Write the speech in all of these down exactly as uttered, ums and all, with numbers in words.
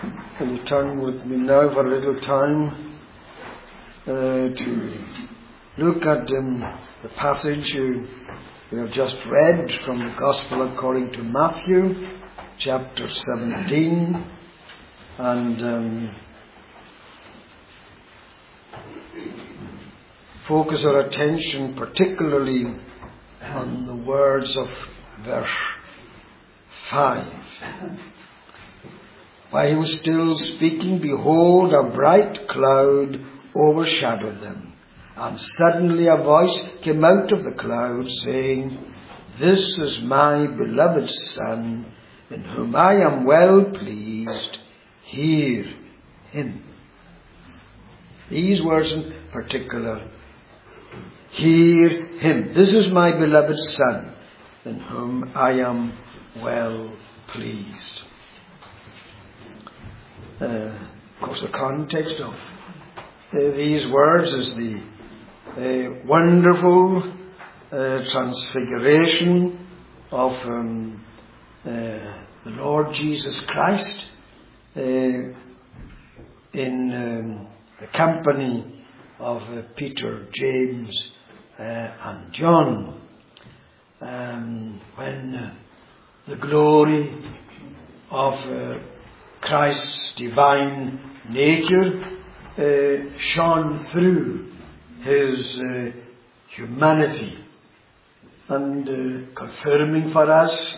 Will you turn with me now for a little time uh, to look at um, the passage uh, we have just read from the Gospel according to Matthew, chapter seventeen, and um, focus our attention particularly on the words of verse five. While he was still speaking, behold, a bright cloud overshadowed them. And suddenly a voice came out of the cloud, saying, This is my beloved Son, in whom I am well pleased. Hear him. These words in particular, hear him. This is my beloved Son, in whom I am well pleased. Uh, of course, the context of uh, these words is the uh, wonderful uh, transfiguration of um, uh, the Lord Jesus Christ uh, in um, the company of uh, Peter, James, uh, and John, um, when uh, the glory of uh, Christ's divine nature uh, shone through his uh, humanity, and uh, confirming for us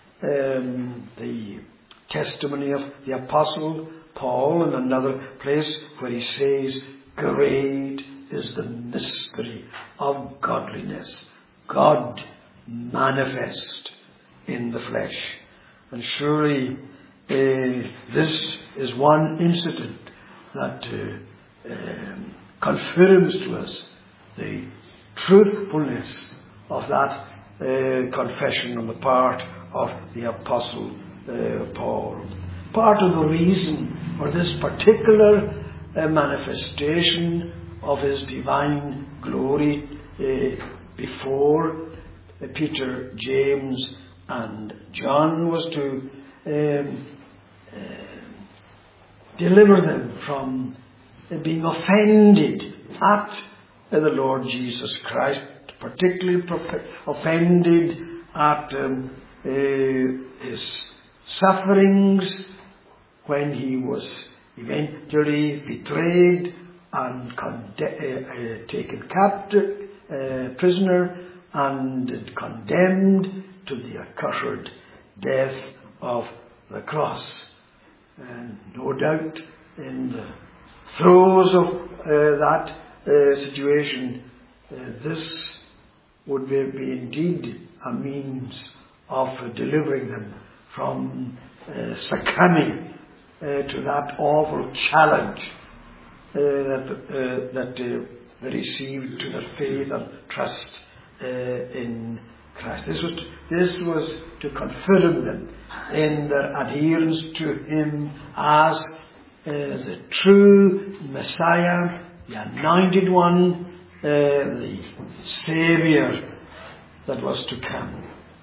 um, the testimony of the Apostle Paul in another place where he says, Great is the mystery of godliness, God manifest in the flesh. And surely Uh, this is one incident that uh, um, confirms to us the truthfulness of that uh, confession on the part of the Apostle uh, Paul. Part of the reason for this particular uh, manifestation of his divine glory uh, before uh, Peter, James, and John was to um, Uh, deliver them from uh, being offended at uh, the Lord Jesus Christ, particularly prof- offended at um, uh, his sufferings when he was eventually betrayed and conde- uh, uh, taken captive, uh, prisoner, and condemned to the accursed death of the cross. And no doubt in the throes of uh, that uh, situation, uh, this would be, be indeed a means of uh, delivering them from uh, succumbing uh, to that awful challenge uh, that, uh, that uh, they received to their faith and trust uh, in Christ. This was, to, this was to confirm them in their adherence to him as uh, the true Messiah, the anointed one, uh, the Saviour that was to come.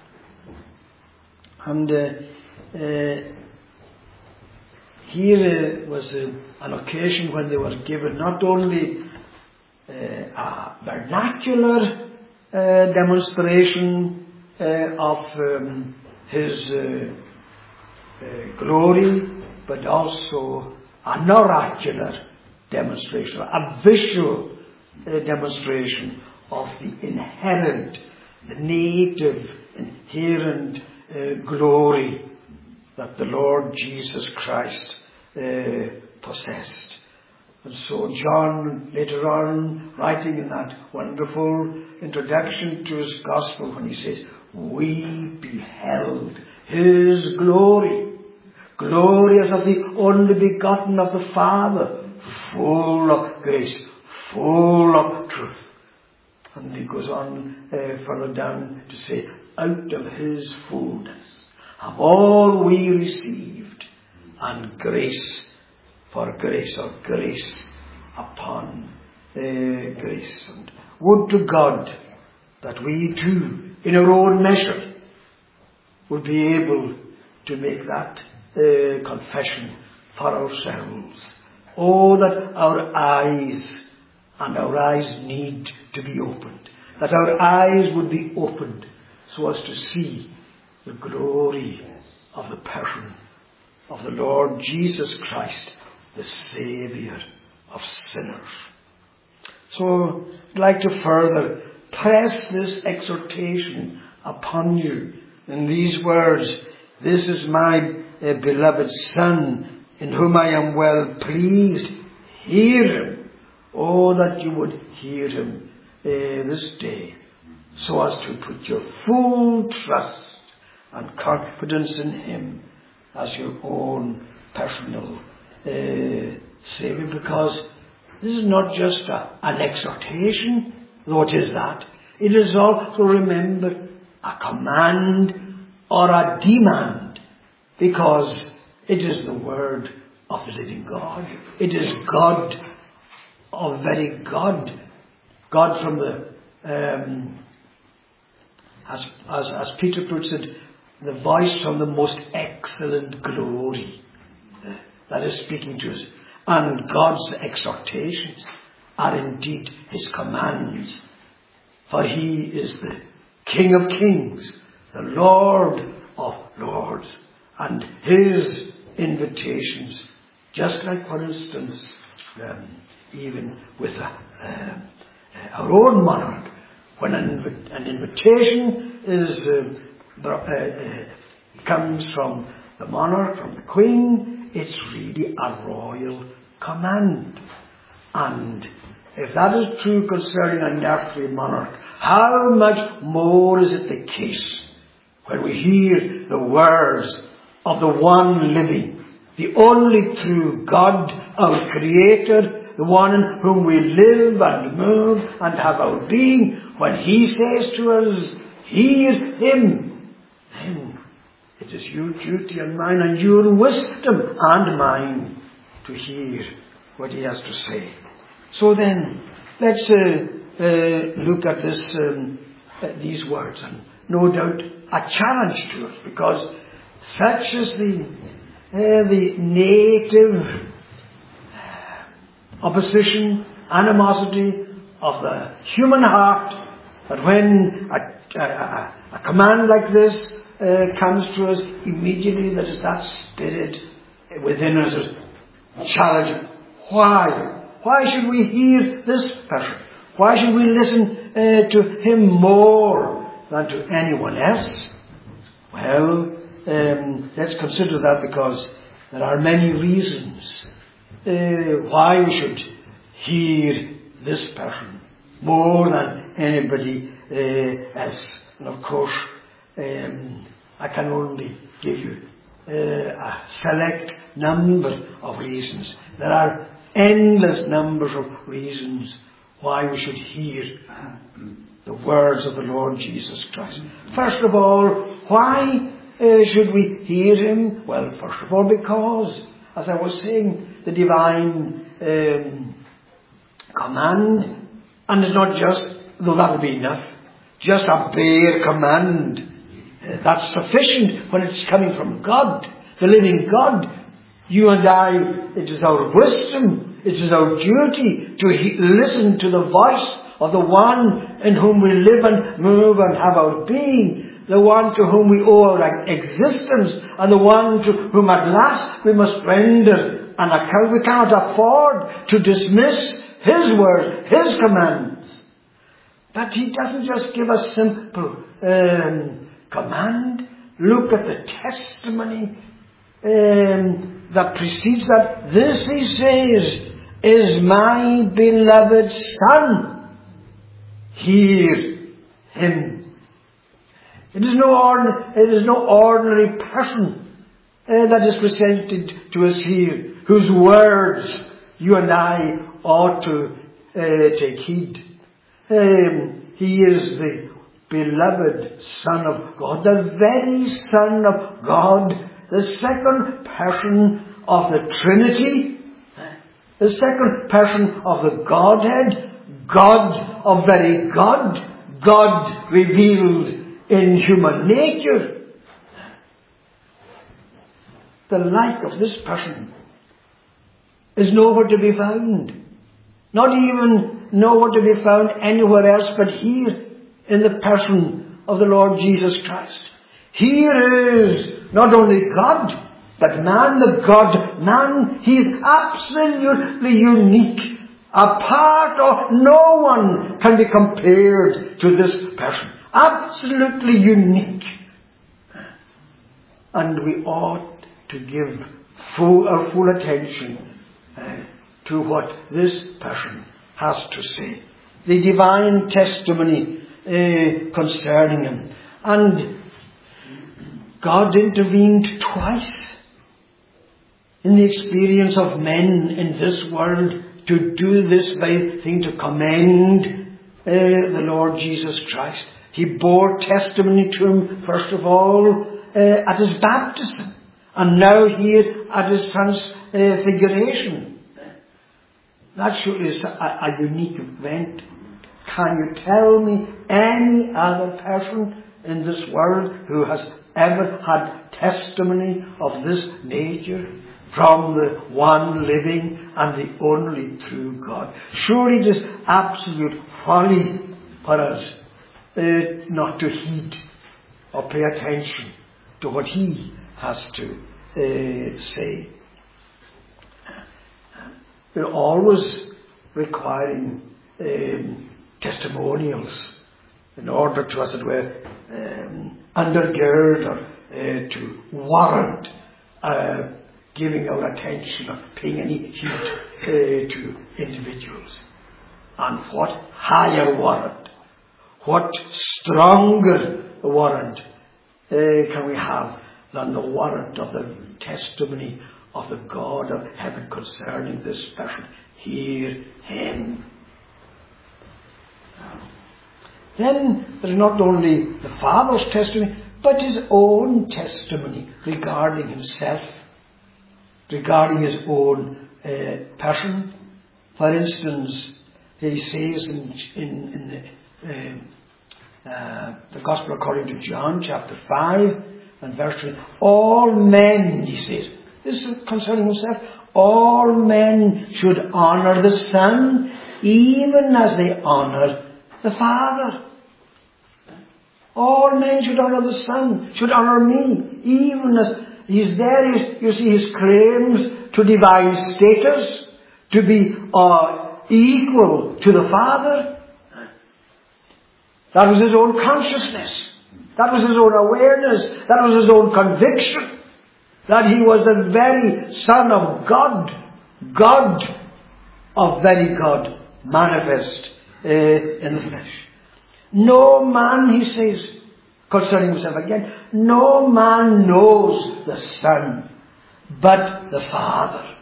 And uh, uh, here uh, was uh, an occasion when they were given not only uh, a vernacular Uh, demonstration uh, of um, his uh, uh, glory, but also an oracular demonstration, a visual uh, demonstration of the inherent, the native, inherent uh, glory that the Lord Jesus Christ uh, possessed. And so John, later on, writing in that wonderful introduction to his gospel, when he says, we beheld his glory, glory as of the only begotten of the Father, full of grace, full of truth. And he goes on uh, further down to say, out of his fullness have all we received, and grace for grace, or grace upon uh, grace. And would to God that we too, in our own measure, would be able to make that uh, confession for ourselves. Oh, that our eyes, and our eyes need to be opened, that our eyes would be opened so as to see the glory of the person of the Lord Jesus Christ, the Saviour of sinners. So I'd like to further press this exhortation upon you in these words. This is my uh, beloved Son, in whom I am well pleased. Hear him. Oh, that you would hear him uh, this day, so as to put your full trust and confidence in him as your own personal uh, Saviour. Because this is not just a, an exhortation, though it is that. It is also, remember, a command or a demand, because it is the word of the living God. It is God, of very God. God from the, um, as, as, as Peter puts it, the voice from the most excellent glory uh, that is speaking to us. And God's exhortations are indeed his commands. For he is the King of kings, the Lord of lords. And his invitations, just like, for instance, um, even with a, uh, our own monarch, when an, inv- an invitation is uh, uh, uh, comes from the monarch, from the queen, it's really a royal command. And if that is true concerning an earthly monarch, how much more is it the case when we hear the words of the one living, the only true God, our Creator, the one in whom we live and move and have our being, when he says to us, hear him, then it is your duty and mine and your wisdom and mine to hear what he has to say. So then, let's uh, uh, look at this, um, uh, these words, and no doubt a challenge to us, because such is the uh, the native opposition, animosity of the human heart, that when a, a, a command like this uh, comes to us, immediately there is that spirit within us that challenges. Why? Why should we hear this person? Why should we listen uh, to him more than to anyone else? Well, um, let's consider that, because there are many reasons uh, why we should hear this person more than anybody uh, else. And of course, um, I can only give you uh, a select number of reasons. There are endless numbers of reasons why we should hear the words of the Lord Jesus Christ. First of all, why uh, should we hear him? Well, first of all, because, as I was saying, the divine um, command, and it's not just, though that would be enough, just a bare command. Uh, that's sufficient when it's coming from God, the living God. You and I, it is our wisdom, it is our duty to he- listen to the voice of the one in whom we live and move and have our being, the one to whom we owe our existence, and the one to whom at last we must render an account. We cannot afford to dismiss his word, his commands. But he doesn't just give a simple um, command. Look at the testimony um, that precedes that. This, he says, is my beloved Son. Hear him. It is no, ordinary, it is no ordinary person uh, that is presented to us here, whose words you and I ought to uh, take heed. Um, he is the beloved Son of God, the very Son of God, the second person of the Trinity, the second person of the Godhead, God of very God, God revealed in human nature. The like of this person is nowhere to be found. Not even nowhere to be found anywhere else but here in the person of the Lord Jesus Christ. Here is not only God, but man, the God, man, he is absolutely unique. A part of no one can be compared to this person. Absolutely unique. And we ought to give full, our full attention uh, to what this person has to say. The divine testimony uh, concerning him. And God intervened twice in the experience of men in this world to do this very thing, to commend uh, the Lord Jesus Christ. He bore testimony to him, first of all, uh, at his baptism, and now here at his transfiguration. That surely is a, a unique event. Can you tell me any other person in this world who has ever had testimony of this nature from the one living and the only true God? Surely it is absolute folly for us uh, not to heed or pay attention to what he has to uh, say. They're always requiring um, testimonials in order to, as it were, um, undergird or uh, to warrant uh, giving our attention or paying any heed uh, to individuals. And what higher warrant, what stronger warrant uh, can we have than the warrant of the testimony of the God of heaven concerning this person? Hear him. Then there's not only the Father's testimony, but his own testimony regarding himself, regarding his own uh, person. For instance, he says in, in, in the, uh, uh, the Gospel according to John, chapter five and verse three, all men, he says, this is concerning himself, all men should honour the Son, even as they honour the Father. All men should honour the Son, should honour me, even as he's there. You see his claims to divine status, to be uh, equal to the Father. That was his own consciousness. That was his own awareness. That was his own conviction. That he was the very Son of God. God of very God manifest uh, in the flesh. No man, he says, concerning himself again, no man knows the Son but the Father.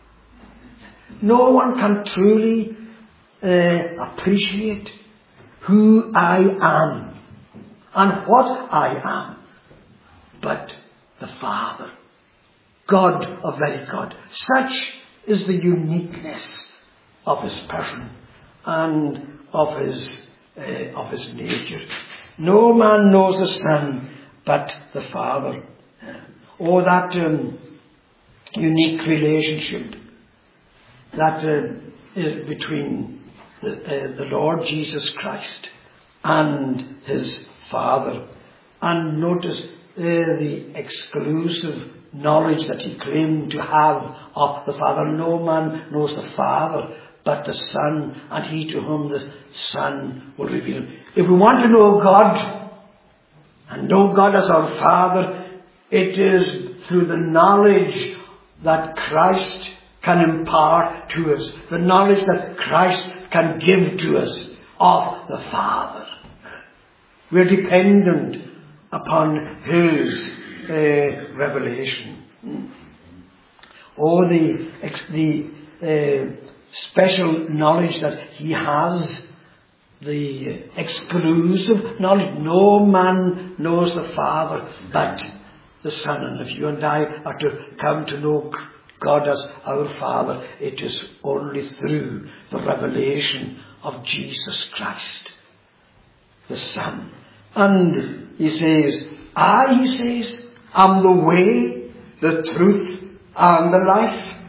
No one can truly uh, appreciate who I am and what I am but the Father. God of very God. Such is the uniqueness of his person and of his uh, of his nature. No man knows the Son but the Father. Oh, that um, unique relationship that uh, is between the, uh, the Lord Jesus Christ and his Father. And notice uh, the exclusive knowledge that he claimed to have of the Father. No man knows the Father but the Son, and he to whom the Son will reveal. If we want to know God and know God as our Father, it is through the knowledge that Christ can impart to us, the knowledge that Christ can give to us of the Father. We're dependent upon his uh, revelation. Oh, the the uh, special knowledge that he has, the exclusive knowledge. No man knows the Father but the Son. And if you and I are to come to know God as our Father, it is only through the revelation of Jesus Christ, the Son. And he says, I, he says, am the way, the truth, and the life.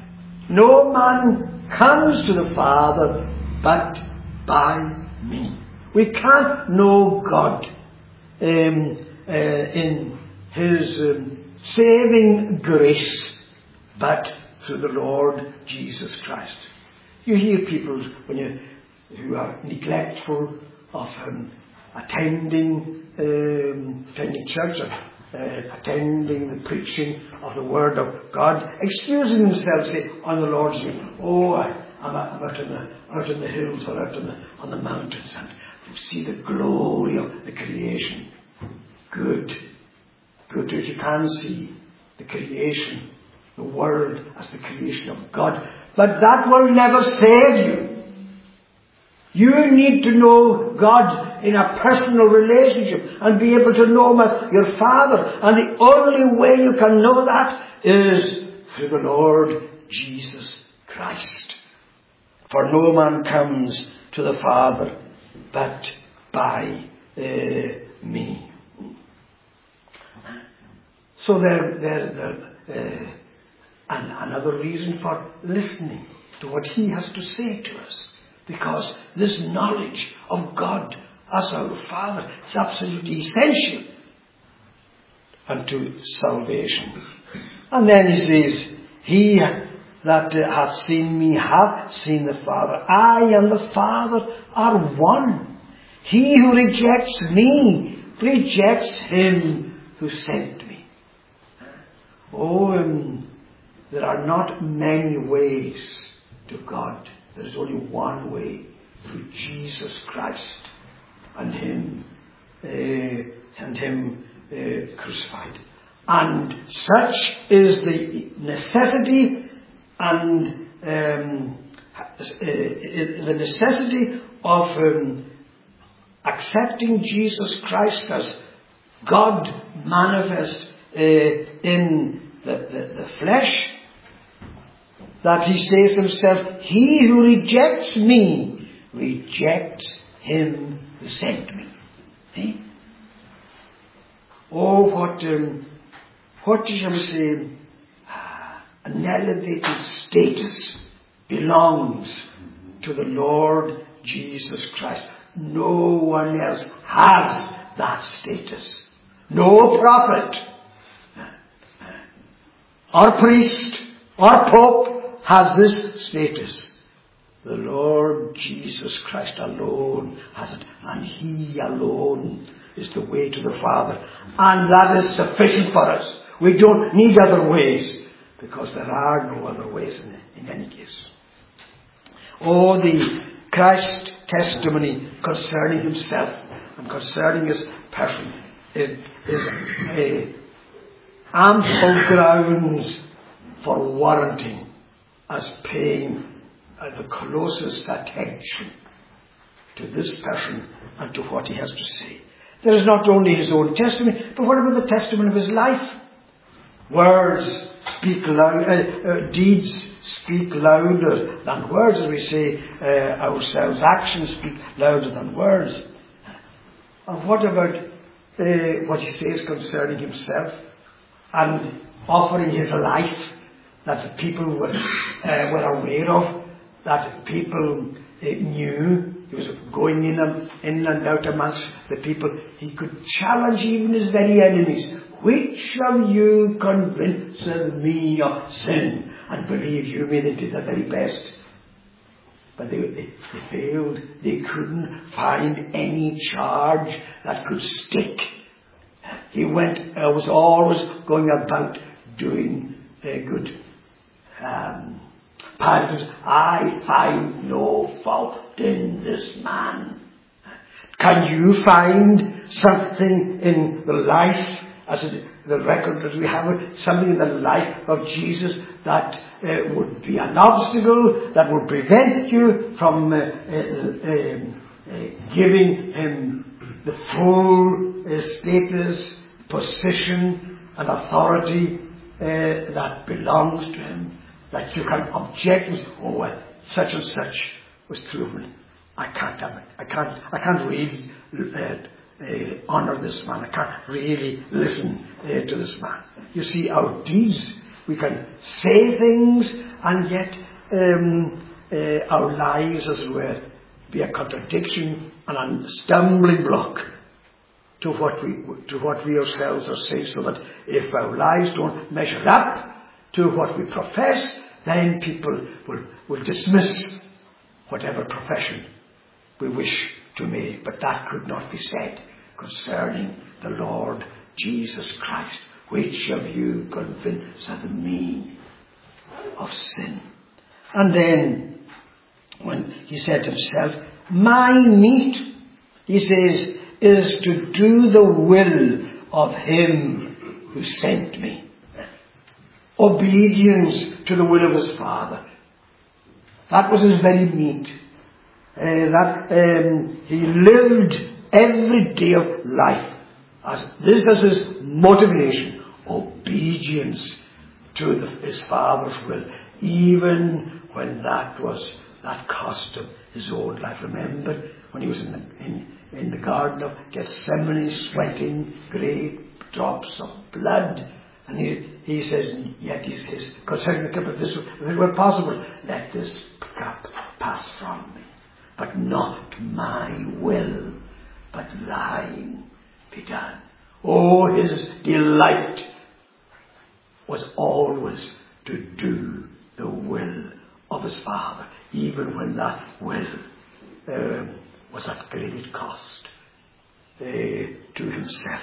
No man comes to the Father but by me. We can't know God um, uh, in His um, saving grace but through the Lord Jesus Christ. You hear people when you who are neglectful of um, attending um, attending church or uh, attending the preaching of the Word of God, excusing themselves say, on the Lord's Day, oh, I, I'm, I'm out in the out in the hills or out in the, on the mountains, and you see the glory of the creation. Good, good if you can see the creation, the world as the creation of God, but that will never save you. You need to know God in a personal relationship and be able to know Him as your Father. And the only way you can know that is through the Lord Jesus Christ. For no man comes to the Father but by uh, me. So there, there, there uh, and another reason for listening to what He has to say to us. Because this knowledge of God as our Father is absolutely essential unto salvation. And then He says, He that hath seen me hath seen the Father. I and the Father are one. He who rejects me rejects Him who sent me. Oh, um, there are not many ways to God. There is only one way, through Jesus Christ and Him uh, and Him uh, crucified. And such is the necessity and um, uh, the necessity of um, accepting Jesus Christ as God manifest uh, in the, the, the flesh, that He says Himself, He who rejects me, rejects Him who sent me. Eh? Oh, what, um, what shall we say, an elevated status belongs to the Lord Jesus Christ. No one else has that status. No prophet, or priest, or pope has this status. The Lord Jesus Christ alone has it, and He alone is the way to the Father. And that is sufficient for us. We don't need other ways, because there are no other ways in, in any case. Oh, the Christ testimony concerning Himself and concerning His person is, is a ample grounds for warranting as paying uh, the closest attention to this person and to what he has to say. There is not only his own testimony, but what about the testimony of his life? Words speak loud, uh, uh, deeds speak louder than words, as we say uh, ourselves. Actions speak louder than words. And what about uh, what he says concerning himself and offering his life that the people were, uh, were aware of, that people uh, knew? He was going in and, in and out amongst the people. He could challenge even his very enemies. Which of you convinces me of sin? And believe you me, they did their very best. But they, they, they failed. They couldn't find any charge that could stick. He went, uh, was always going about doing uh, good. Um, Pilate says, I find no fault in this man. Can you find something in the life, as it, the record that we have, something in the life of Jesus that uh, would be an obstacle, that would prevent you from uh, uh, uh, uh, giving Him the full uh, status, position and authority uh, that belongs to Him? That you can object and say, oh well, such and such was true of me. I can't have it. I can't, I can't really uh, uh, honour this man. I can't really listen uh, to this man. You see, our deeds we can say things and yet um, uh, our lives, as it were, be a contradiction and a stumbling block to what we to what we ourselves are saying, so that if our lives don't measure up to what we profess, then people will, will dismiss whatever profession we wish to make. But that could not be said concerning the Lord Jesus Christ. Which of you convinceth me of sin? And then, when he said himself, my meat, he says, is to do the will of him who sent me. Obedience to the will of his Father. That was his very meat. Uh, that um, he lived every day of life as this as his motivation. Obedience to the, his Father's will, even when that was that cost him his own life. Remember when he was in the, in, in the Garden of Gethsemane, sweating great drops of blood, and he, he says, yet he says, concerning the cup of this, if it were possible, let this cup pass from me, but not my will, but thine be done. Oh, his delight was always to do the will of his Father, even when that will um, was at great cost uh, to himself.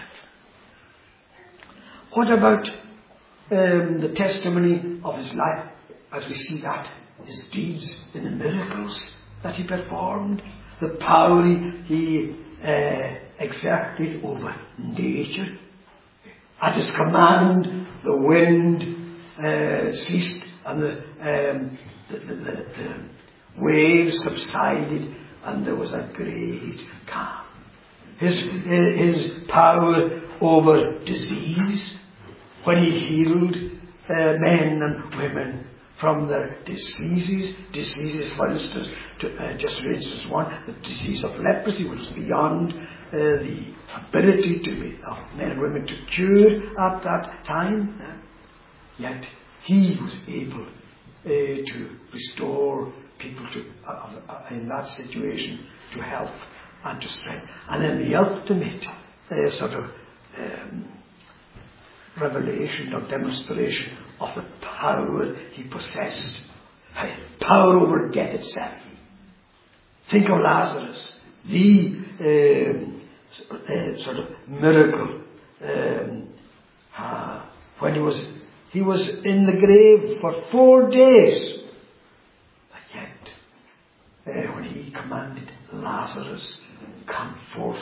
What about um, the testimony of his life, as we see that, his deeds in the miracles that he performed, the power he, he uh, exerted over nature? At his command, the wind uh, ceased and the, um, the, the, the, the waves subsided, and there was a great calm. His, his power over disease, when he healed uh, men and women from their diseases, diseases, for instance, to, uh, just for instance, one, the disease of leprosy, which is beyond uh, the ability to be, of men and women to cure at that time. Uh, yet he was able uh, to restore people to, uh, uh, in that situation, to health and to strength. And then the ultimate uh, sort of um, revelation or demonstration of the power he possessed, power over death itself. Think of Lazarus, the um, uh, sort of miracle um, uh, when he was he was in the grave for four days, but yet uh, when he commanded Lazarus, come forth,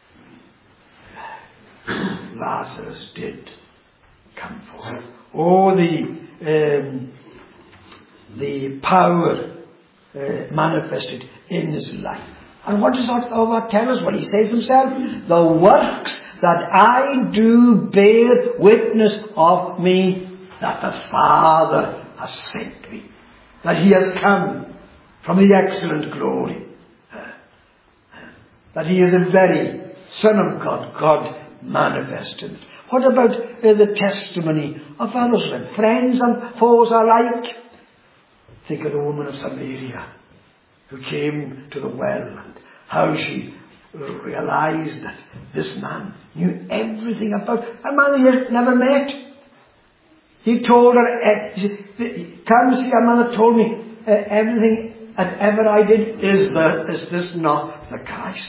Lazarus did come forth. Oh, the um, the power uh, manifested in his life. And what does that, oh, that tell us? What he says himself? The works that I do bear witness of me, that the Father has sent me, that he has come from the excellent glory, uh, uh, that he is the very Son of God, God manifested. What about uh, the testimony of others, friends and foes alike? Think of the woman of Samaria who came to the well, and how she realized that this man knew everything about a man he had never met. He told her, uh, he said, come see, a man that told me uh, everything that ever I did. Is, the, is this not the Christ?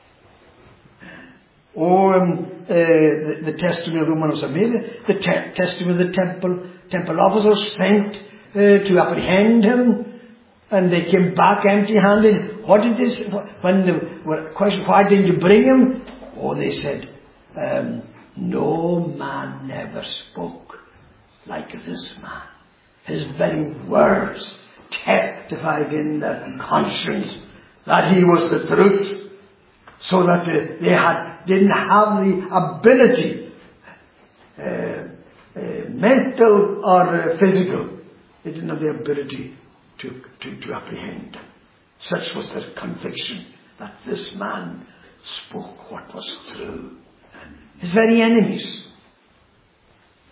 Or um, uh, the, the testimony of the woman of Samaria, the te- testimony of the temple temple officers sent uh, to apprehend him, and they came back empty-handed. What did this? When they were questioned, why didn't you bring him? Oh, they said, um, no man ever spoke like this man. His very words testified in their conscience that he was the truth, so that they, they had didn't have the ability, uh, uh, mental or uh, physical. They didn't have the ability to, to, to apprehend him. Such was their conviction that this man spoke what was true. His very enemies.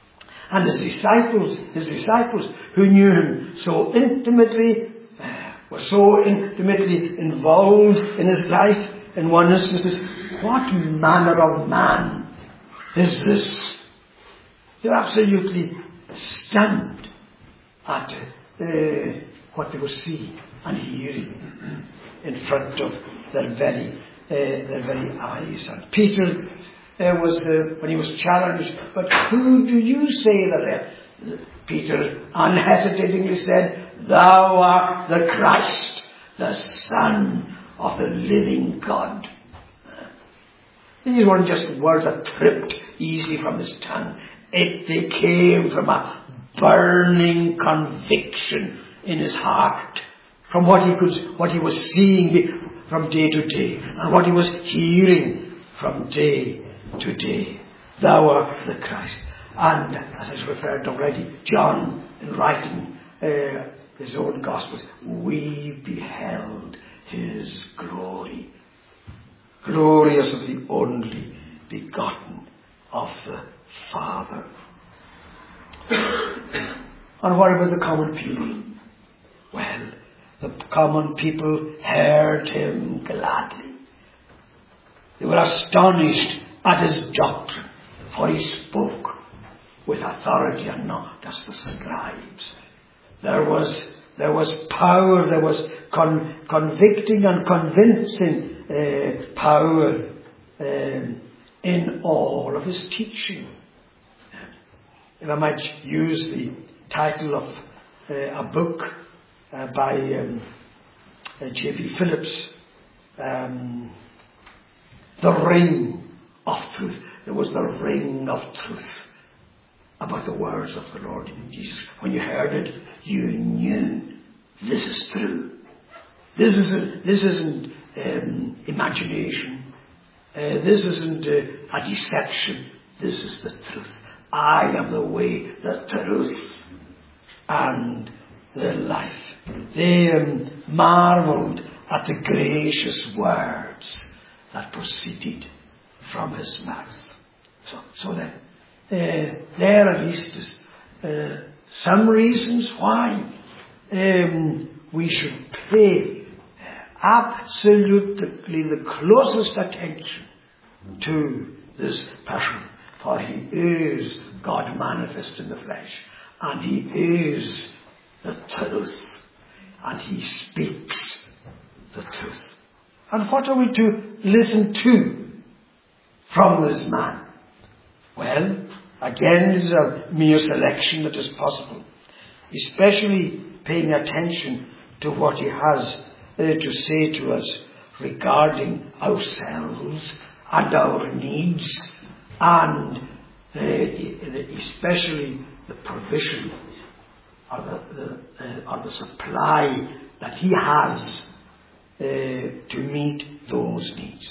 And his disciples, his disciples who knew him so intimately, uh, were so intimately involved in his life, in one instance, what manner of man is this? They're absolutely stunned at uh, what they were seeing and hearing in front of their very, uh, their very eyes. And Peter uh, was, uh, when he was challenged, but who do you say that I am? Peter unhesitatingly said, thou art the Christ, the Son of the living God. These weren't just words that tripped easily from his tongue. It, they came from a burning conviction in his heart, from what he could, what he was seeing from day to day, and what he was hearing from day to day. Thou art the Christ. And as I referred already, John, in writing uh, his own Gospels, we beheld his glory. Glorious of the only begotten of the Father. And what about the common people? Well, the common people heard him gladly. They were astonished at his doctrine, for he spoke with authority and not as the scribes. There was, there was power, there was con- convicting and convincing uh, power um, in all of his teaching. If I might use the title of uh, a book uh, by um, uh, J B Phillips, um, The Ring of Truth. There was the ring of truth about the words of the Lord Jesus. When you heard it, you knew this is true. This isn't, this isn't um, imagination. Uh, this isn't uh, a deception. This is the truth. I am the way, the truth, and the life. They um, marveled at the gracious words that proceeded from his mouth. So, so then, uh, there at least is uh, some reasons why um, we should pay absolutely the closest attention to this person. For he is God manifest in the flesh, and he is the truth, and he speaks the truth. And what are we to listen to from this man? Well, again, it is a mere selection that is possible, especially paying attention to what he has uh, to say to us regarding ourselves and our needs, and uh, especially the provision or the, the, uh, or the supply that he has uh, to meet those needs.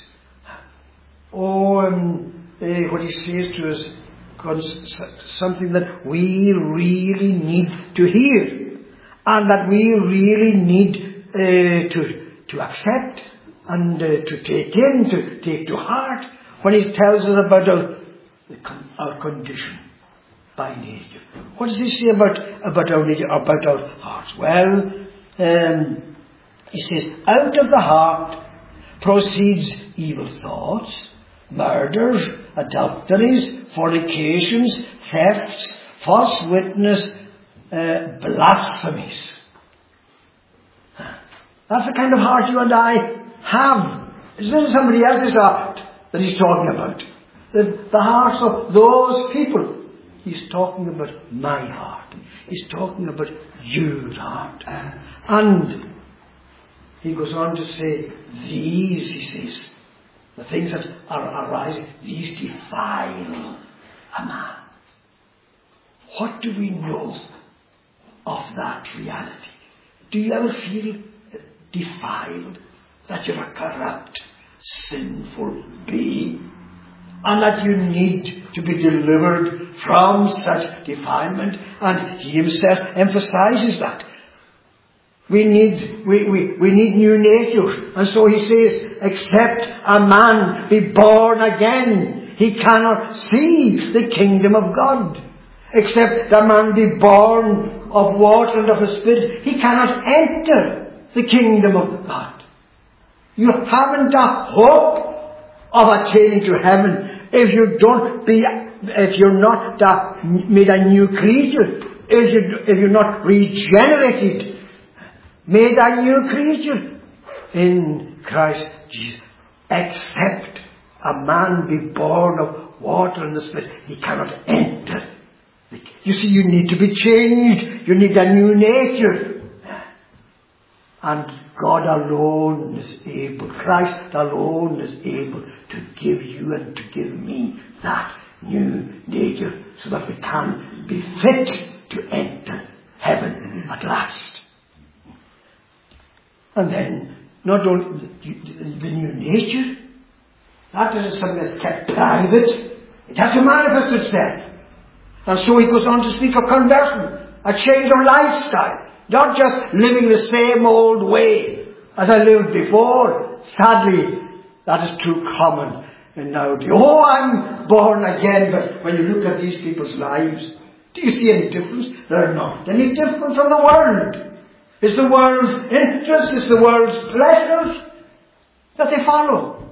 Oh, um, uh, what he says to us, something that we really need to hear, and that we really need uh, to to accept and uh, to take in, to take to heart, when he tells us about our, our condition by nature. What does he say about about our nature, about our hearts? Well, um, he says, out of the heart proceeds evil thoughts, murders, adulteries, fornications, thefts, false witness, uh, blasphemies. That's the kind of heart you and I have. It's not somebody else's heart that he's talking about. The, the hearts of those people. He's talking about my heart. He's talking about your heart. And he goes on to say, these, he says, the things that are arising, these defile a man. What do we know of that reality? Do you ever feel defiled, that you're a corrupt, sinful being, and that you need to be delivered from such defilement? And he himself emphasizes that. We need, we, we, we need new natures. And so he says, except a man be born again, he cannot see the kingdom of God. except a man be born of water and of the Spirit, he cannot enter the kingdom of God. You haven't a hope of attaining to heaven if you don't be, if you're not a, made a new creature, if, you, if you're not regenerated, made a new creature in Christ Jesus. Except a man be born of water and the Spirit, he cannot enter. You see, you need to be changed. You need a new nature. And God alone is able, Christ alone is able to give you and to give me that new nature so that we can be fit to enter heaven at last. And then, not only the new nature, that isn't something that's kept private. It has to manifest itself. And so he goes on to speak of conversion, a change of lifestyle. Not just living the same old way as I lived before. Sadly, that is too common in nowadays. Oh, I'm born again. But when you look at these people's lives, do you see any difference? They're not any different from the world. It's the world's interest, it's the world's pleasures that they follow.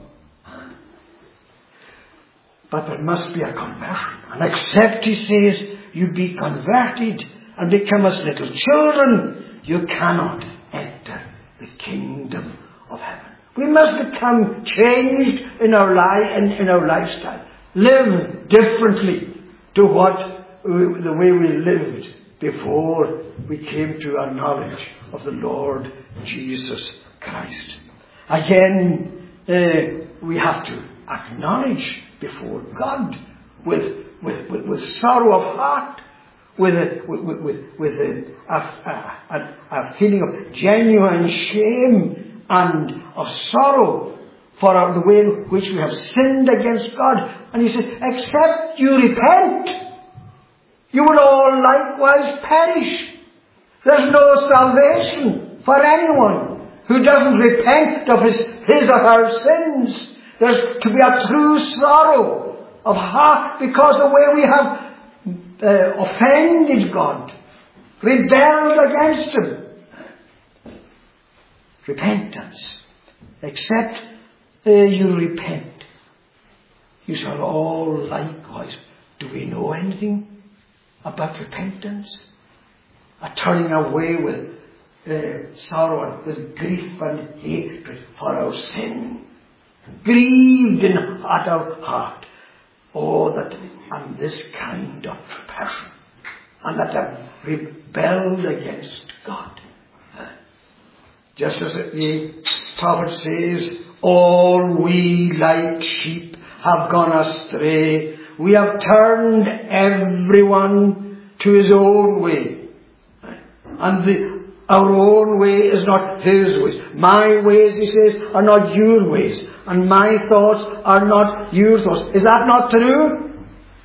But there must be a conversion. And except, he says, you be converted and become as little children, you cannot enter the kingdom of heaven. We must become changed in our life, in, in our lifestyle. Live differently to what we, the way we lived before we came to our knowledge of the Lord Jesus Christ. Again, uh, we have to acknowledge before God with with, with, with sorrow of heart, with a, with, with, with a, a, a, a feeling of genuine shame and of sorrow for our, the way in which we have sinned against God. And he said, except you repent, you will all likewise perish. There's no salvation for anyone who doesn't repent of his, his or her sins. There's to be a true sorrow of heart because the way we have uh, offended God, rebelled against Him. Repentance. Except uh, you repent, you shall all likewise. Do we know anything about repentance? A turning away with uh, sorrow and with grief and hatred for our sin. Grieved in at our heart. Oh, that I'm this kind of person. And that I've rebelled against God. Just as the prophet says, all we like sheep have gone astray. We have turned everyone to his own way. And the Our own way is not his ways. My ways, he says, are not your ways. And my thoughts are not your thoughts. Is that not true?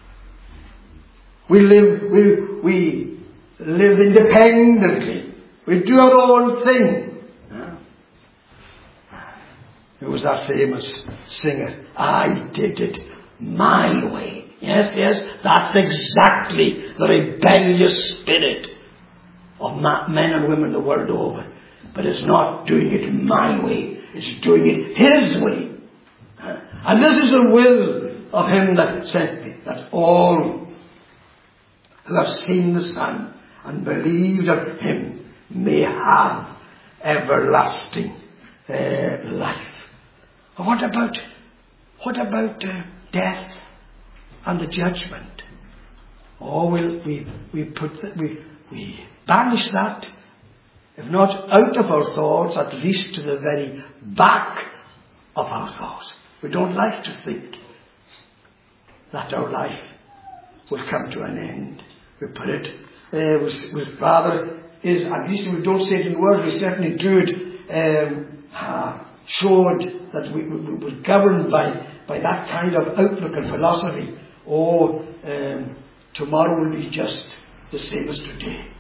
We live, we, we live independently. We do our own thing. Who was that famous singer? I did it my way. Yes, yes, that's exactly the rebellious spirit of men and women the world over. But it's not doing it my way. It's doing it his way. And this is the will of him that sent me. That all who have seen the Son and believed of him may have everlasting uh, life. What about, what about uh, death and the judgment? Oh, we'll, we, we put, the, we, we banish that, if not out of our thoughts, at least to the very back of our thoughts. We don't like to think that our life will come to an end. We put it, uh, with, with rather, is, at least we don't say it in words, we certainly do it, um, uh, showed that we, we, we were governed by, by that kind of outlook and philosophy. Oh, um, tomorrow will be just the same as today.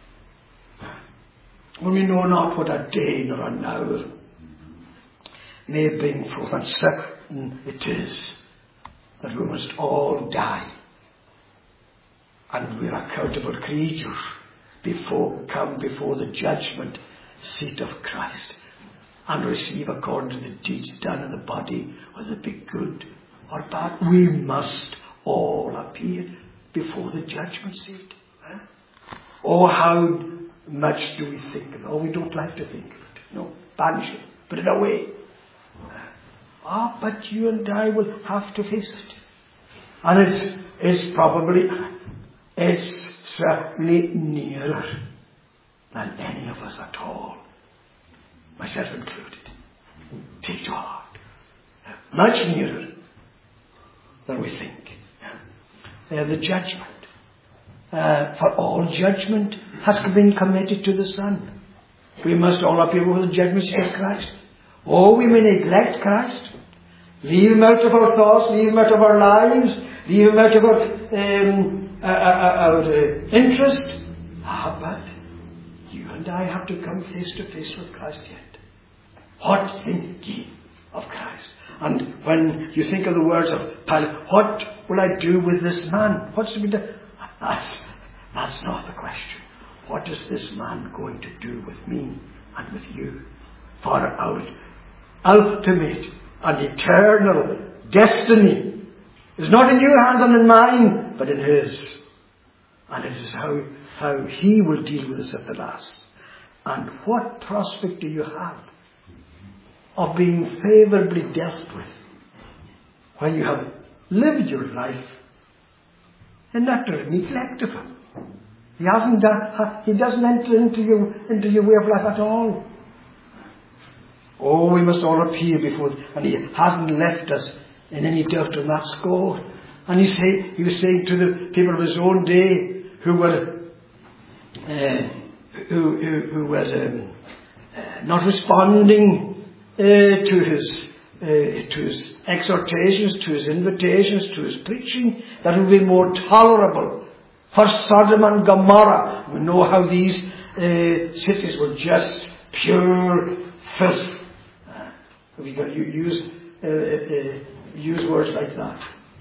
When we know not what a day nor an hour may bring forth, and certain it is that we must all die. and we're accountable creatures before, come before the judgment seat of Christ and receive according to the deeds done in the body, whether it be good or bad. We must all appear before the judgment seat. Huh? Oh, how much do we think of it? Oh, we don't like to think of it. No, banish it. Put it away. Ah, but you and I will have to face it. And it's, it's probably, it's certainly nearer than any of us at all, myself included. Take to heart. Much nearer than we think. Uh, the judgment. Uh, for all judgment has been committed to the Son. We must all appear before the judgment seat of Christ. Oh, we may neglect Christ. Leave him out of our thoughts, leave him out of our lives, leave him out of our, um, uh, uh, our uh, interest. Ah, but you and I have to come face to face with Christ yet. What think ye of Christ? And when you think of the words of Pilate, what will I do with this man? What's to be done? That's, that's not the question. What is this man going to do with me and with you? For our ultimate and eternal destiny is not in your hands and in mine, but in his. And it is how, how he will deal with us at the last. And what prospect do you have of being favourably dealt with when you have lived your life in utter neglect of him? He hasn't done, he doesn't enter into your, into your way of life at all. Oh, we must all appear before, and he hasn't left us in any doubt on that score. And he say, he was saying to the people of his own day who were, uh, who, who, who were um, uh, not responding uh, to his, uh, to his exhortations, to his invitations, to his preaching, that it would be more tolerable for Sodom and Gomorrah. We know how these uh, cities were just pure filth. We got you use uh, uh, use words like that.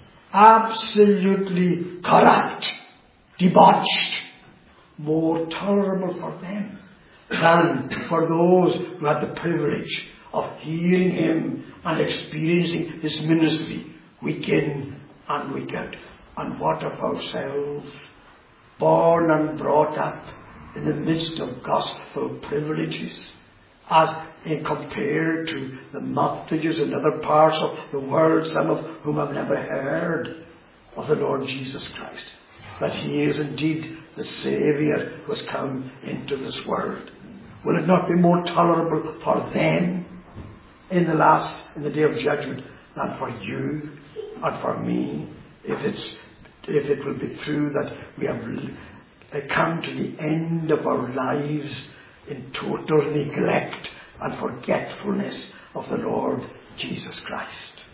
Absolutely corrupt, debauched, more tolerable for them than for those who had the privilege of hearing him and experiencing his ministry week in and week out. And what of ourselves, born and brought up in the midst of gospel privileges, as in compared to the multitudes in other parts of the world, some of whom have never heard of the Lord Jesus Christ, that he is indeed the Saviour who has come into this world. Will it not be more tolerable for them in the last, in the day of judgment, than for you and for me, if it's, if it will be true that we have come to the end of our lives in total neglect and forgetfulness of the Lord Jesus Christ?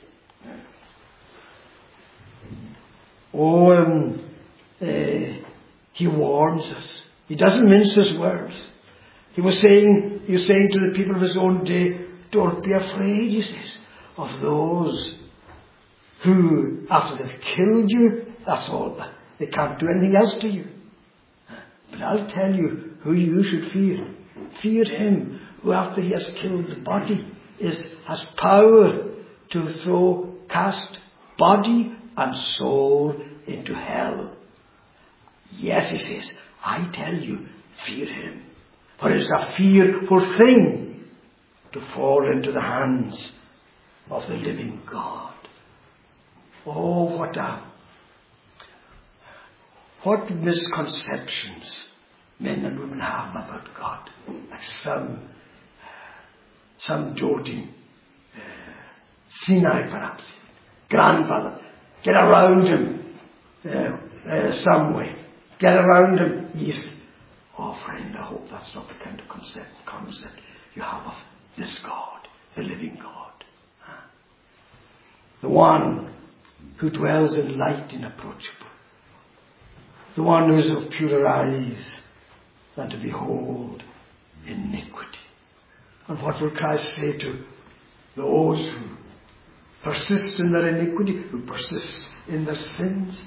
Oh, um, uh, he warns us. He doesn't mince his words. He was saying, he was saying to the people of his own day, don't be afraid, he says, of those who, after they've killed you, that's all. They can't do anything else to you. But I'll tell you who you should fear. Fear him who, after he has killed the body, is has power to throw, cast body and soul into hell. Yes, he says, I tell you, fear him. For it is a fearful thing to fall into the hands of the living God. Oh, what a What misconceptions men and women have about God. Like some, some doting, uh, senile perhaps, grandfather, get around him uh, uh, some way. Get around him easily. Oh friend, I hope that's not the kind of concept, concept you have of this God, the living God. Huh? The one who dwells in light inapproachable. The one who is of purer eyes than to behold iniquity. And what will Christ say to those who persist in their iniquity, who persist in their sins?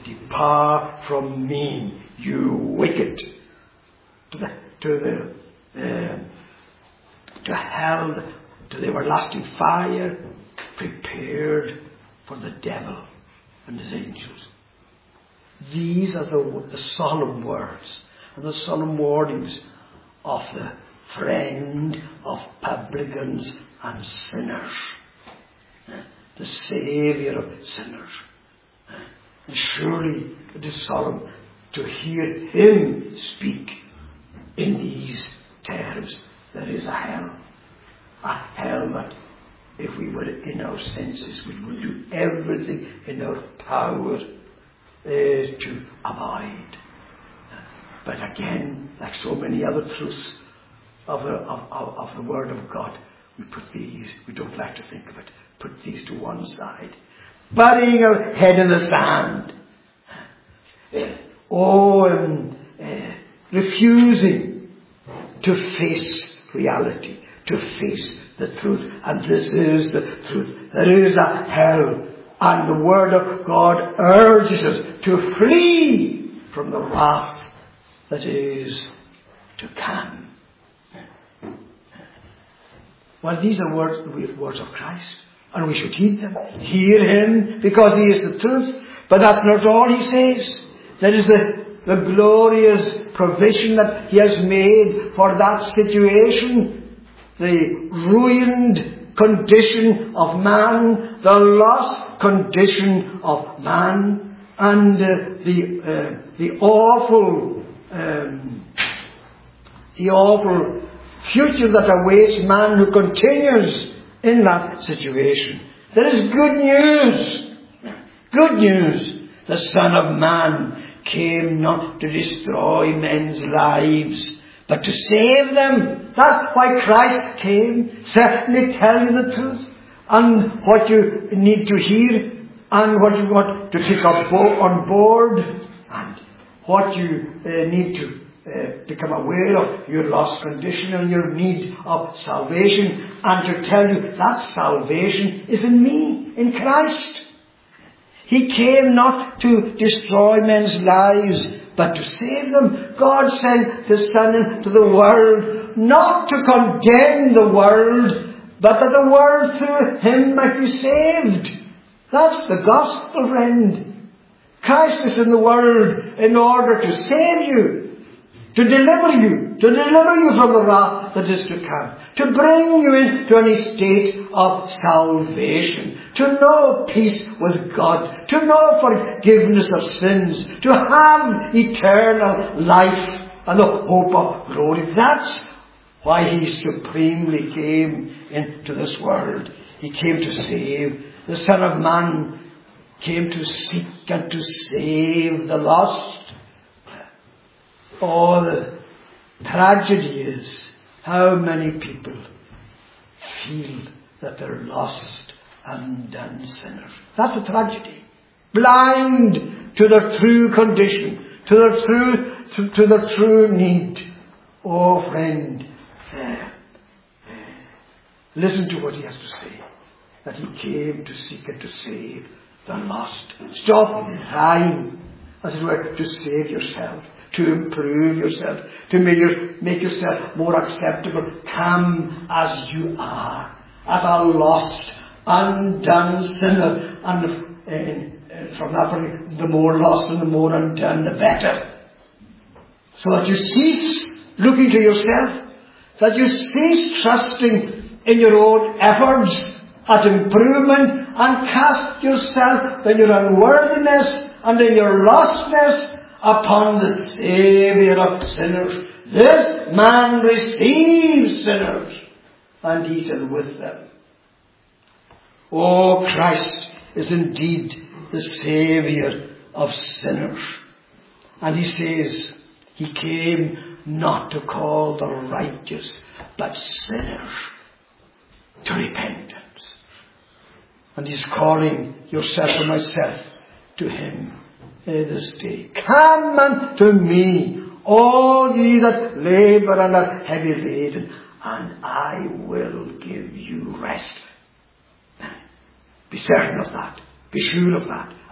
depart from me, you wicked. To the, to the, uh, to hell, to the everlasting fire, prepared for the devil and his angels. These are the, the solemn words and the solemn warnings of the friend of publicans and sinners, the Saviour of sinners. And surely it is solemn to hear him speak in these terms. There is a hell, a hell that if we were in our senses, we would do everything in our power uh, to avoid. But again, like so many other truths of the, of, of, of the Word of God, we put these, we don't like to think of it, put these to one side. Burying our head in the sand. Uh, oh, um, uh, refusing to face reality, to face the truth. And this is the truth. There is a hell. And the Word of God urges us to flee from the wrath that is to come. Well, these are words, words of Christ, and we should heed them. Hear him, because he is the truth. But that's not all he says. That is the, the glorious provision that he has made for that situation. The ruined condition of man, the lost condition of man, and uh, the uh, the awful um, the awful future that awaits man who continues in that situation. There is good news. Good news. The Son of Man came not to destroy men's lives, but to save them. That's why Christ came. Certainly tell you the truth. And what you need to hear, and what you want to take on board, and what you uh, need to uh, become aware of, your lost condition and your need of salvation, and to tell you that salvation is in me, in Christ. He came not to destroy men's lives, but to save them. God sent His Son into the world, not to condemn the world, but that the world through Him might be saved. That's the gospel, friend. Christ is in the world in order to save you, to deliver you, to deliver you from the wrath that is to come, to bring you into any state of salvation, to know peace with God, to know forgiveness of sins, to have eternal life and the hope of glory. That's why He supremely came into this world. He came to save. The Son of Man came to seek and to save the lost. Oh, the tragedy is how many people feel that they're lost and undone sinners. That's the tragedy. Blind to their true condition, to their true, to, to their true need. Oh, friend, uh, listen to what he has to say. That he came to seek and to save the lost. Stop trying, as it were, to save yourself, to improve yourself, to make, your, make yourself more acceptable. Come as you are, as a lost, undone sinner. And uh, from that point, the more lost and the more undone, the better. So that you cease looking to yourself, that you cease trusting in your own efforts at improvement, and cast yourself in your unworthiness and in your lostness upon the Saviour of sinners. This man receives sinners and eateth with them. Oh, Christ is indeed the Saviour of sinners. And he says, he came not to call the righteous, but sinners to repentance. And he's calling yourself and myself to him this day. Come unto me, all ye that labour and are heavy laden, and I will give you rest. Be certain of that. Be sure of that.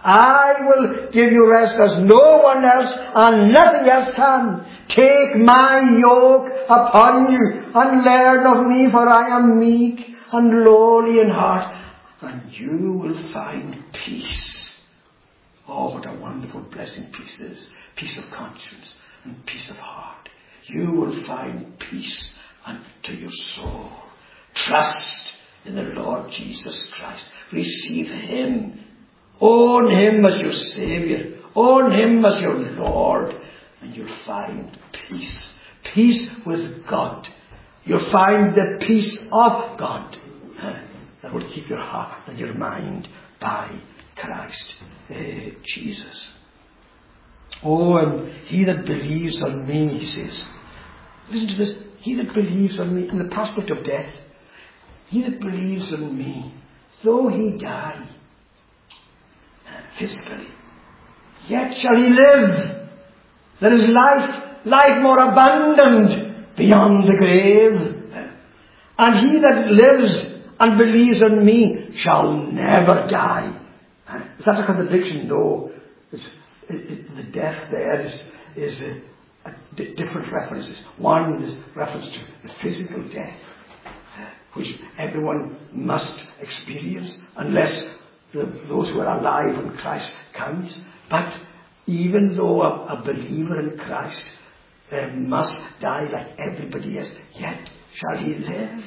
I will give you rest as no one else and nothing else can. Take my yoke upon you and learn of me, for I am meek and lowly in heart, and you will find peace. Oh, what a wonderful blessing peace is. Peace of conscience and peace of heart. You will find peace unto your soul. Trust in the Lord Jesus Christ. Receive Him. Own Him as your Saviour. Own Him as your Lord. And you'll find peace. Peace with God. You'll find the peace of God. That will keep your heart and your mind by Christ uh, Jesus. Oh, and he that believes on me, he says. Listen to this. He that believes on me, in the prospect of death, he that believes on me, though he die physically, yet shall he live. There is life, life more abundant beyond the grave. And he that lives and believes on me shall never die. Is that a contradiction? No. It's, it, it, the death there is, is a, a d- different references. One is reference to the physical death, which everyone must experience unless the, those who are alive when Christ comes. But even though a, a believer in Christ uh, must die like everybody else, yet shall he live.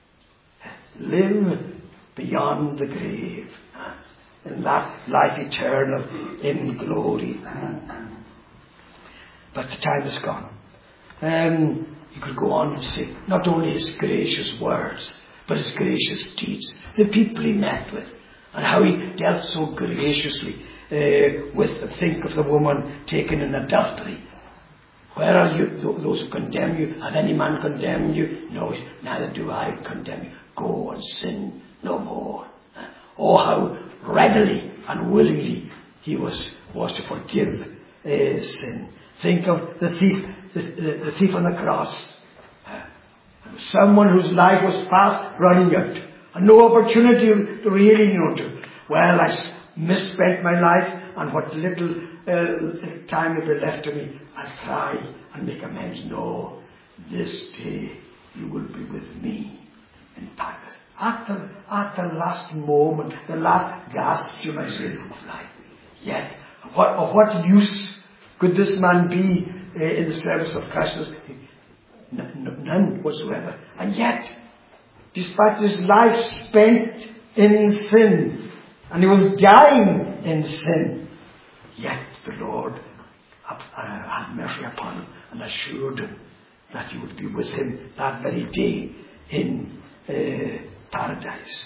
Live beyond the grave. In that life eternal in glory. But the time is gone. Um, you could go on and say, not only his gracious words, but his gracious deeds. The people he met with, and how he dealt so graciously uh, with the think of the woman taken in adultery. Where are you, those who condemn you? Have any man condemned you? No, neither do I condemn you. Go and sin no more. Oh, how readily and willingly he was, was to forgive uh, sin. Think of the thief, the, the, the thief on the cross. Uh, someone whose life was fast running out, and no opportunity to really, you know, to, well, I misspent my life, and what little uh, time it left to me, I'll try and make amends. No, this day you will be with me in paradise. At the, at the last moment, the last gasp, you might say, of life. Yet, what, of what use could this man be uh, in the service of Christ? None, none whatsoever. And yet, despite his life spent in sin, and he was dying in sin, yet the Lord uh, had mercy upon him and assured him that he would be with him that very day in uh, paradise.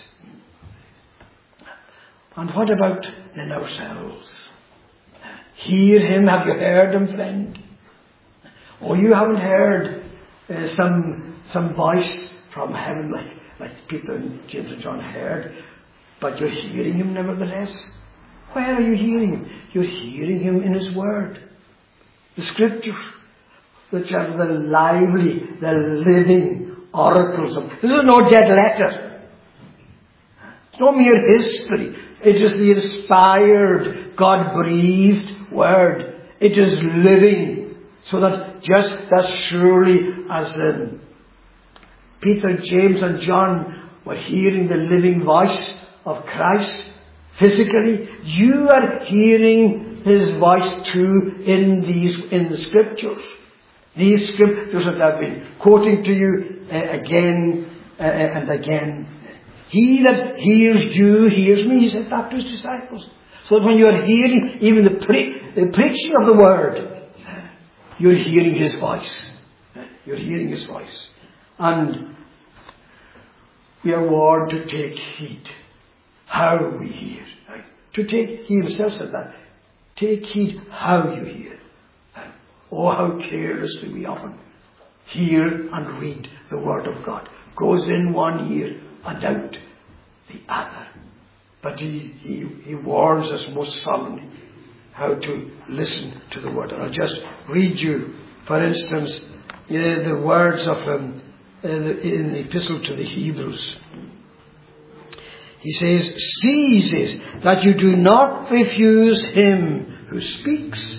And what about in ourselves? Hear him. Have you heard him, friend? Oh, you haven't heard uh, some some voice from heaven like, like Peter and James and John heard, but you're hearing him nevertheless. Where are you hearing him? You're hearing him in his word. The scriptures, which are the lively, the living oracles of... This is no dead letter. It's no mere history. It is the inspired, God-breathed word. It is living. So that just as surely as um, Peter, James and John were hearing the living voice of Christ physically, you are hearing his voice too in these, in the scriptures. These scriptures that I've been quoting to you uh, again uh, and again. He that hears you hears me, he said that to his disciples. So that when you are hearing even the, pre- the preaching of the word, you're hearing his voice. You're hearing his voice. And we are warned to take heed how we hear. Right? To take, he himself said that. Take heed how you hear. Oh, how carelessly we often hear and read the word of God. Goes in one ear and out the other. But he, he, he warns us most solemnly how to listen to the word. And I'll just read you, for instance, uh, the words of um, uh, the, in the epistle to the Hebrews. He says, see, he says, that you do not refuse him who speaks.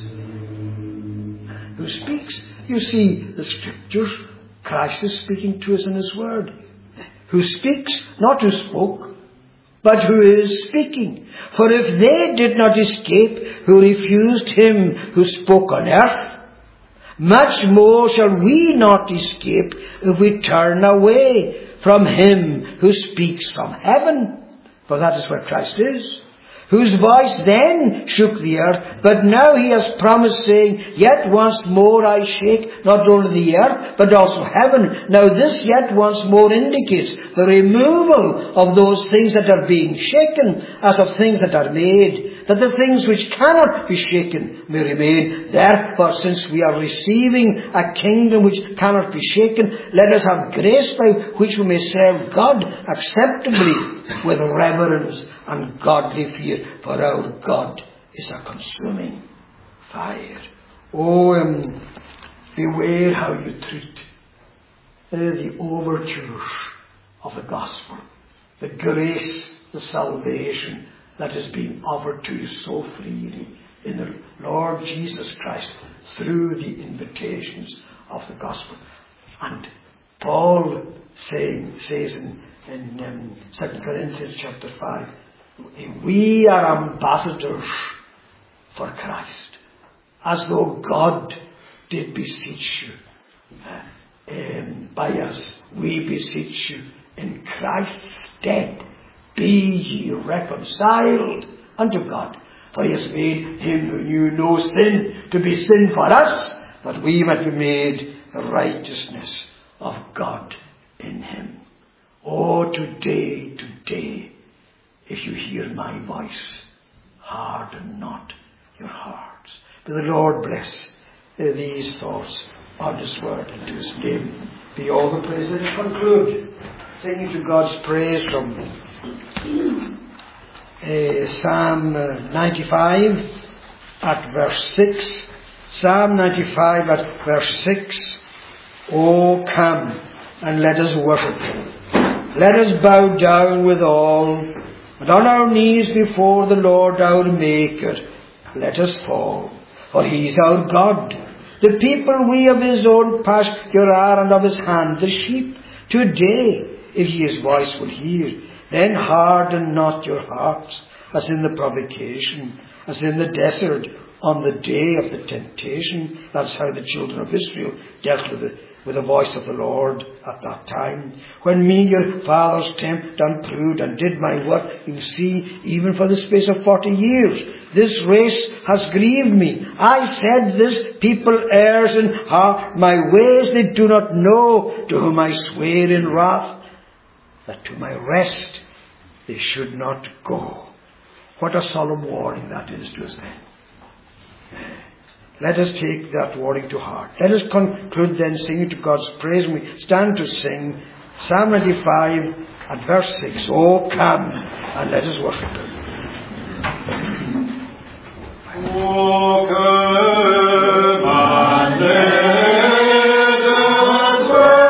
Who speaks? You see, the Scriptures, Christ is speaking to us in his word. Who speaks, not who spoke, but who is speaking. For if they did not escape who refused him who spoke on earth, much more shall we not escape if we turn away from him who speaks from heaven. For that is where Christ is. Whose voice then shook the earth, but now he has promised, saying, yet once more I shake not only the earth, but also heaven. Now this yet once more indicates the removal of those things that are being shaken, as of things that are made, that the things which cannot be shaken may remain. Therefore, since we are receiving a kingdom which cannot be shaken, let us have grace by which we may serve God acceptably with reverence and godly fear, for our God is a consuming fire. Oh, um, beware how you treat uh, the overtures of the gospel, the grace, the salvation that is being offered to you so freely in the Lord Jesus Christ through the invitations of the gospel. And Paul saying, says in, in um, Second Corinthians chapter five, we are ambassadors for Christ, as though God did beseech you uh, um, by us. We beseech you in Christ's stead, be ye reconciled unto God. For he has made him who knew no sin to be sin for us, that we might be made the righteousness of God in him. Oh, today, today, if you hear my voice, harden not your hearts. May the Lord bless uh, these thoughts on his word, and to his name be all the praise. Let us conclude singing to God's praise from uh, Psalm ninety-five at verse six. Psalm ninety-five at verse six. Oh, come and let us worship him. Let us bow down with all, and on our knees before the Lord our Maker, let us fall. For he is our God. The people we of his own pasture are, and of his hand the sheep. Today, if ye his voice will hear, then harden not your hearts, as in the provocation, as in the desert, on the day of the temptation. That's how the children of Israel dealt with it, with the voice of the Lord at that time. When me your fathers tempted and proved and did my work, you see, even for the space of forty years, this race has grieved me. I said, this people errs in heart, my ways they do not know, to whom I swear in wrath, that to my rest they should not go. What a solemn warning that is to us then. Let us take that warning to heart. Let us conclude then singing to God's praise. And we stand to sing Psalm ninety-five at verse six. Oh, come and let us worship him. Oh, come and let us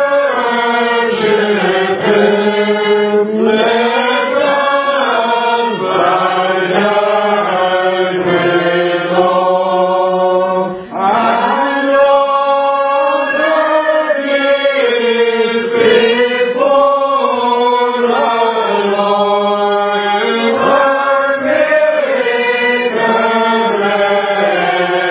worship him. Let us bow down with all, and all that is before the Lord, our Maker.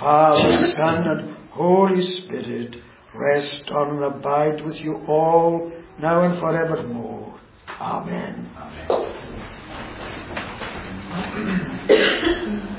Father, Son, and Holy Spirit, rest on and abide with you all, now and forevermore. Amen. Amen.